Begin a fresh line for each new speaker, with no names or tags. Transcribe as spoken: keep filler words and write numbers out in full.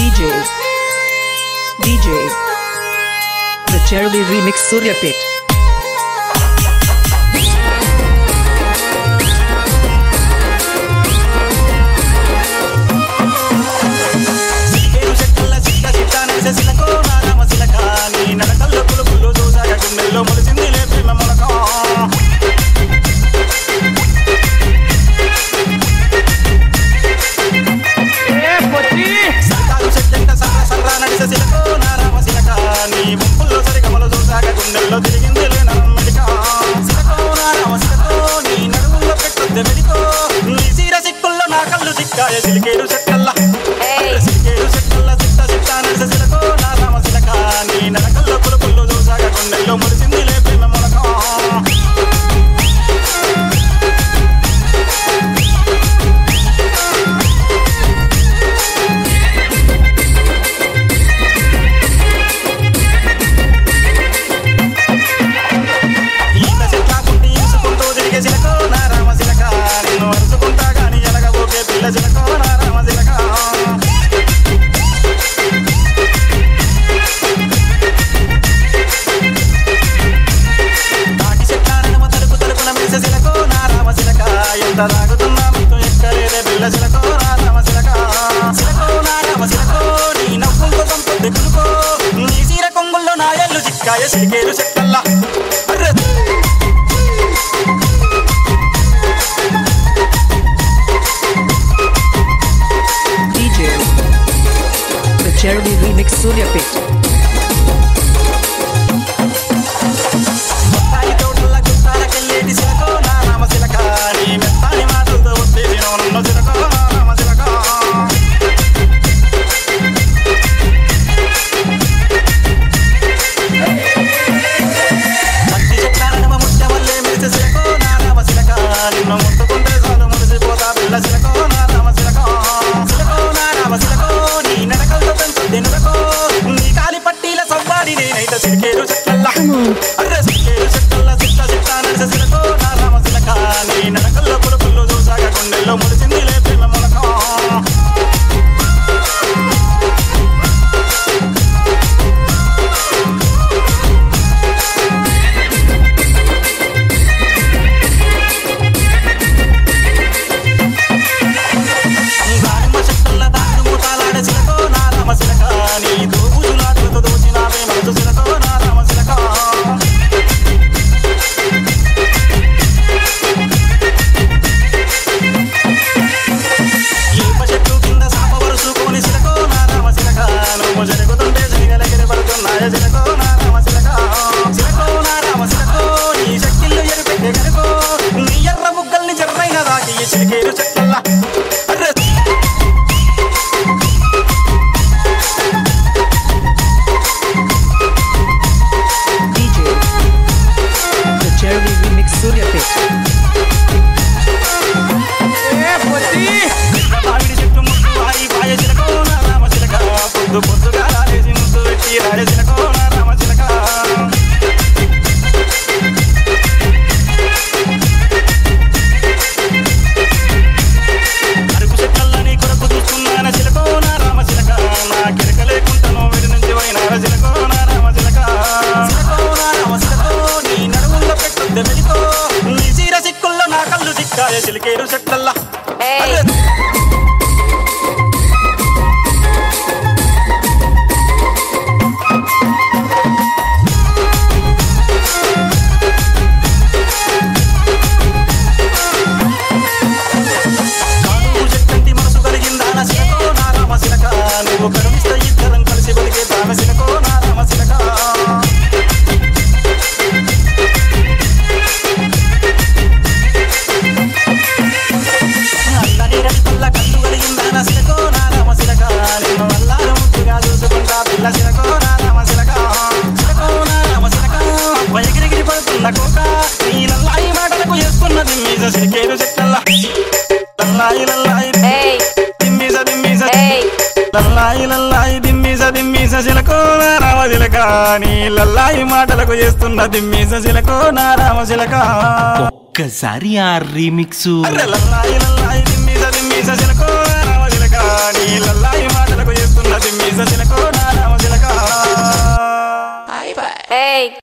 D J D J The Cherry Remix Suryapet.
సిలికేరు చెక్కల్ల సిలికేరు చెక్కల్ల సిట్ట సిట్ట నడిసే సిలకో నా రామ సిలక నీ నడకల్లో పులుపుల్లో చూసాక గుండెల్లో మురిసింది లే ప్రేమ మొలకం ఈత చెట్ల పుట్టి ఈసుకుంటూ తిరిగే సిలకో నా రామ సిలక నిన్ను అరుచుకుంటా గాని ఎలగబోకే పిల్ల సిలకో నా రామ సిలక తాటి చెట్ల నడుమ తలుపు తలుపున మెరిసే సిలకో నా రామ సిలక ఎంత తాగుతున్నా మీతో ఎక్కలేదే పిల్ల సిలకో నా రామ సిలక సిలకో నా రామ సిలకో నీ నవ్వులతో సంపొద్దు పిలుకో నీ సీర కొంగుల్లో నా ఎల్లు చిక్కాయ సిలికేరు చెక్కల్లా
D J The Cherry Remix Suryapet.
మొత్తాయి తోటల గుట్టాలకెళ్ళేటి సిలకో నా రామ సిలక నీ మెత్తాని మాటలతో వచ్చేసి నోనున్న సిలకో నా రామ సిలక మట్టి చెట్ల నడుమ ముట్ట వల్లే మెరిసే సిలకో నా రామ సిలక నిన్ను ముట్టుకుంటే చాలు మురిసిపోతా పిల్ల సిలకో నా రామ సిలక సిలకో నా రామ సిలకో నీ నడకలతో పెంచుద్ది నురకో నీ కాలి పట్టీల సవ్వాడి నేనైతే సిలికేరు చెట్లల్లా అర్రె సిలికేరు చెట్లల్లా సిట్ట సిట్ట నడిసే సిలకో నా రామ సిలక నీ నడకల్లో పులుపుల్లో చూసాక గుండెల్లో మురిసింది లే ప్రేమ మొలకం దానిమ్మ చెట్టుల్ల దాగుడు మూతాలాడే సిలకో నా రామ సిలక నీ దోబుజులాటలతో దోచినావే మనసు సిలకో నా రామ సిలక ఈప చెట్టు కింద సాప వరుసుకొని సిలకో నా రామ సిలక నువ్వు జరుగుతుంటే జగలగిరి పడుతున్నాయ సిలకో నా రామ సిలక సిలకో నా రామ సిలకో నీ శక్తిల్లో ఎరుపెట్టే కనుకో నీ ఎర్ర ముగ్గల్ని జర్రైన దాకి ఈ సిలికేరు చెట్లల్లా అర్రె
D J The Cherry Remix Suryapet.
మామిడి చెట్టు ముట్టు వారి పాయ చిలకో నా రామ చిలక పొద్దు పొద్దుగా రాలేసి ముద్దు పెట్టి రాడే చిలకో నా రామ చిలక అరుకు చెట్లని కొరకు చూస్తున్నాన చిలకో నా రామ చిలక నా కిరక లేకుంటాను వీడి నుంచి పోయినార చిలకో నా రామ చిలక చిలకో నా రామ చిలకో నీ నడుముల్లో పెట్టుద్ది మెలికో నీ చీర సిక్కుల్లో నా కళ్ళు చిక్కాయ చిలికేరు చెట్లల్లా కాను చెట్టంటి మనసు కలిగిందా నా సిలకో నా రామ సిలక నువ్వు కరుణిస్తే ఇద్దరం కలిసి బలిగే దాన సిలకో నా రామ సిలక అల్లని రడిపల్ల కళ్ళు కలిగిందా నా సిలకో నా రామ సిలక నిన్ను అల్లారు ముద్దుగా చూసుకుంటా పిల్ల సిలకో నా రామ సిలక సిలకో నా రామ సిలక ఎగిరిగిరి పడుతున్న కోక నీ లల్లాయి మాటలకు వేసుకున్నది మీజ సిలికేరు చెట్టల్లా లల్లాయి లల్లాయి దిమ్మీజ దిమ్మీజ లల్లాయి లల్లాయి దిమ్మీజ దిమ్మీజ సిలకో నా రామ సిలక నీ లల్లాయి మాటలకు చేస్తున్న దిమ్మీజ సిలకో నా రామ సిలక
ఒక్కసారి ఆ రీమిక్స్
అర్రె లల్లాయి లల్లాయి దిమ్మీజ దిమ్మీజ సిలకో నా రామ సిలక నీ లల్లాయి మాటలకు చేస్తున్న దిమ్మీజ
Hey.